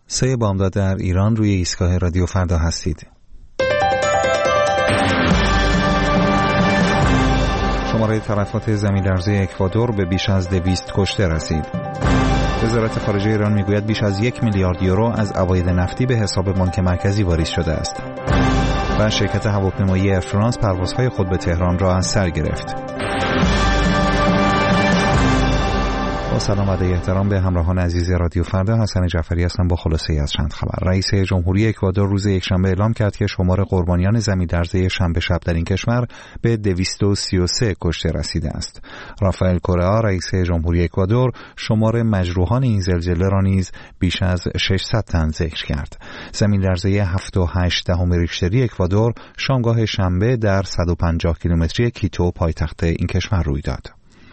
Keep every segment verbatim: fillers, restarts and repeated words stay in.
سه بامداد در ایران روی ایستگاه رادیو فردا هستید. شماره تلفات زمین لرزه اکوادور به بیش از دویست کشته رسید. وزارت خارجه ایران میگوید بیش از یک میلیارد یورو از عواید نفتی به حساب بانک مرکزی واریز شده است. و شرکت هواپیمایی ایر فرانس پروازهای خود به تهران را از سر گرفت. با سلام و احترام به همراهان عزیز رادیو فردا، حسن جعفری هستم با خلاصه‌ای از چند خبر. رئیس جمهوری اکوادور روز یکشنبه اعلام کرد که شمار قربانیان زمین‌لرزه شنبه شب در این کشور به دویست و سی و سه کشته رسیده است. رافائل کورئا رئیس جمهوری اکوادور شمار مجروحان این زلزله را نیز بیش از ششصد تن ذکر کرد. زمین‌لرزه هفت و هشت دهم ریشتری اکوادور شامگاه شنبه در صد و پنجاه کیلومتری کیتو پایتخت این کشور روی داد.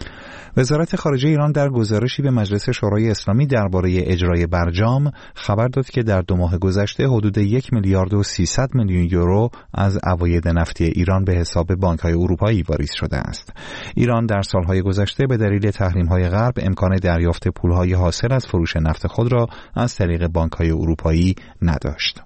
وزارت خارجه ایران در گزارشی به مجلس شورای اسلامی درباره اجرای برجام خبر داد که در دو ماه گذشته حدود یک میلیارد و سیصد میلیون یورو از عواید نفتی ایران به حساب بانک‌های اروپایی واریز شده است. ایران در سالهای گذشته به دلیل تحریم‌های غرب امکان دریافت پول‌های حاصل از فروش نفت خود را از طریق بانک‌های اروپایی نداشت.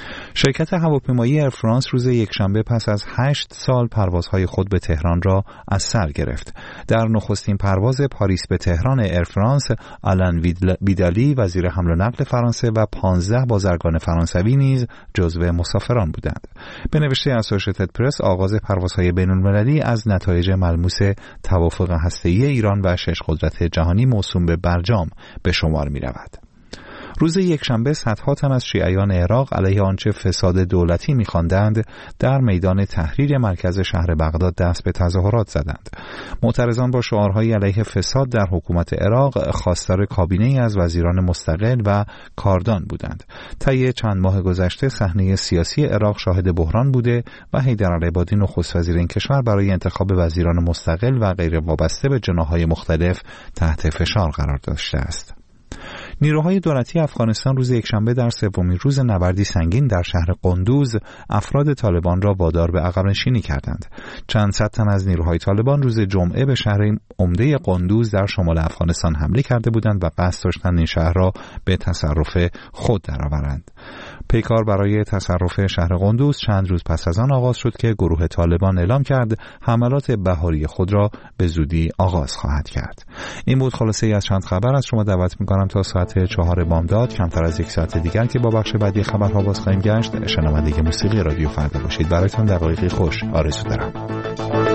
شرکت هواپیمایی ایر فرانس روز یکشنبه پس از هشت سال پروازهای خود به تهران را از سر گرفت. در نخستین پرواز پاریس به تهران ایر فرانس، آلن ویدالی وزیر حمل و نقل فرانسه و پانزده بازرگان فرانسوی نیز جزو مسافران بودند. به نوشته اسوشیتد پرس، آغاز پروازهای بین‌المللی از نتایج ملموس توافق هسته‌ای ایران و شش قدرت جهانی موسوم به برجام به شمار می‌رود. روز یکشنبه صدها تن از شیعیان عراق علیه آنچه فساد دولتی می‌خواندند در میدان تحریر مرکز شهر بغداد دست به تظاهرات زدند. معترضان با شعارهای علیه فساد در حکومت عراق خواستار کابینه‌ای از وزیران مستقل و کاردان بودند. طی چند ماه گذشته صحنه سیاسی عراق شاهد بحران بوده و حیدرالعبادی نخست وزیر این کشور برای انتخاب وزیران مستقل و غیر وابسته به جناح‌های مختلف تحت فشار قرار داشته است. نیروهای دولتی افغانستان روز یکشنبه در سومین روز نبردی سنگین در شهر قندوز افراد طالبان را وادار به عقب نشینی کردند. چند صد تن از نیروهای طالبان روز جمعه به شهر عمده قندوز در شمال افغانستان حمله کرده بودند و قصد داشتند این شهر را به تصرف خود درآورند. پیکار برای تصرف شهر قندوز چند روز پس از آن آغاز شد که گروه طالبان اعلام کرد حملات بهاری خود را به زودی آغاز خواهد کرد. این بود خلاصه ای از چند خبر. از شما دعوت می‌کنم تا ساعت چهار بامداد کمتر از یک ساعت دیگر که با بخش بعدی خبرها باز خواهیم گشت شنونده موسیقی رادیو فردا باشید. برایتان دقایقی خوش آرزو دارم.